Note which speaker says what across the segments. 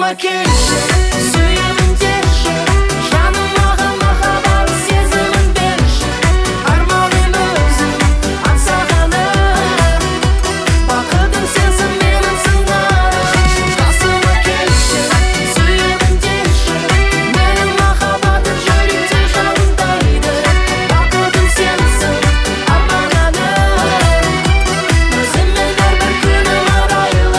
Speaker 1: Қасыма келші, сүйемін деші, жаным маған махаббат сезімін берші. Арманым өзің, аңсағаным, бақытым сенсің менің сыңарым. Қасыма келші, сүйемін деші, менің махаббатым жүректе жалындайды. Бақытым сенсің, арманым, өзіңмен әрбір күнім арайлы.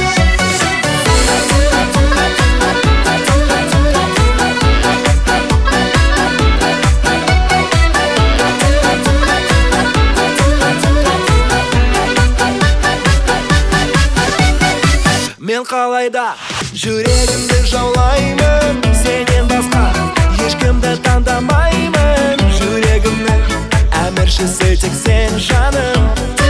Speaker 1: Мен қалайда жүрегімді жаулаймын, сенен басқа ешкімді таңдамаймын. Жүрегімнің әміршісі тек сен жаным.